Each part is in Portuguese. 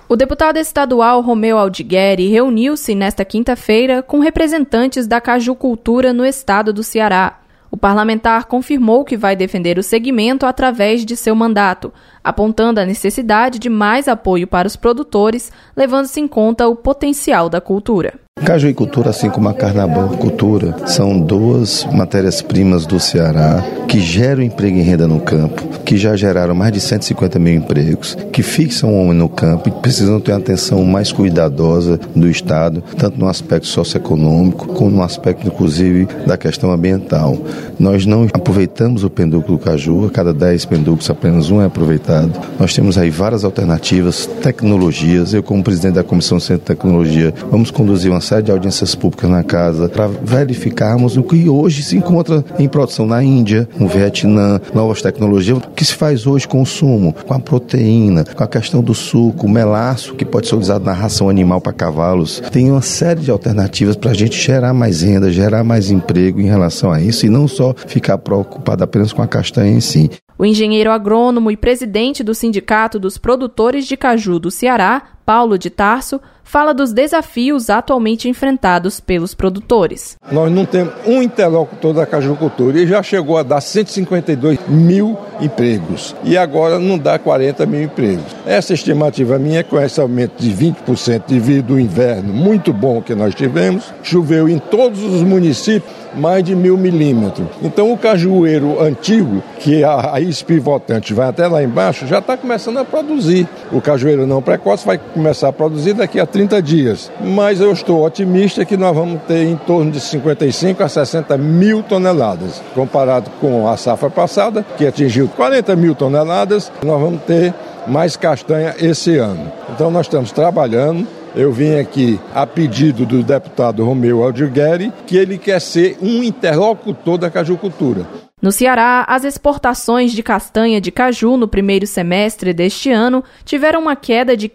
O deputado estadual Romeu Aldigueri reuniu-se nesta quinta-feira com representantes da cajucultura no estado do Ceará. O parlamentar confirmou que vai defender o segmento através de seu mandato, apontando a necessidade de mais apoio para os produtores, levando-se em conta o potencial da cultura. Cajuicultura, assim como a carnavalcultura, são duas matérias-primas do Ceará que geram emprego e renda no campo, que já geraram mais de 150 mil empregos, que fixam o homem no campo e precisam ter uma atenção mais cuidadosa do Estado, tanto no aspecto socioeconômico, como no aspecto, inclusive, da questão ambiental. Nós não aproveitamos o pendúculo do caju, a cada 10 pendúculos apenas um é aproveitado. Nós temos aí várias alternativas, tecnologias. Eu, como presidente da Comissão Centro de Tecnologia, vamos conduzir uma série de audiências públicas na casa para verificarmos o que hoje se encontra em produção na Índia, no Vietnã, novas tecnologias, o que se faz hoje com o sumo, com a proteína, com a questão do suco, o melaço, que pode ser usado na ração animal para cavalos. Tem uma série de alternativas para a gente gerar mais renda, gerar mais emprego em relação a isso e não só ficar preocupado apenas com a castanha em si. O engenheiro agrônomo e presidente do Sindicato dos Produtores de Caju do Ceará, Paulo de Tarso, fala dos desafios atualmente enfrentados pelos produtores. Nós não temos um interlocutor da cajucultura e já chegou a dar 152 mil empregos e agora não dá 40 mil empregos. Essa estimativa minha, com esse aumento de 20% devido ao inverno muito bom que nós tivemos, choveu em todos os municípios mais de 1.000 milímetros. Então o cajueiro antigo, que a raiz pivotante vai até lá embaixo, já está começando a produzir. O cajueiro não precoce vai começar a produzir daqui a 30 dias. Mas eu estou otimista que nós vamos ter em torno de 55 a 60 mil toneladas. Comparado com a safra passada, que atingiu 40 mil toneladas, nós vamos ter mais castanha esse ano. Então nós estamos trabalhando. Eu vim aqui a pedido do deputado Romeu Aldigueri, que ele quer ser um interlocutor da cajucultura. No Ceará, as exportações de castanha de caju no primeiro semestre deste ano tiveram uma queda de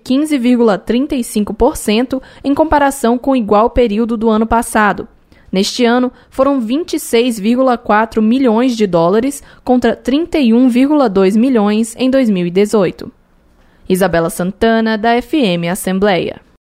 15,35% em comparação com o igual período do ano passado. Neste ano, foram 26,4 milhões de dólares contra 31,2 milhões em 2018. Isabela Santana, da FM Assembleia.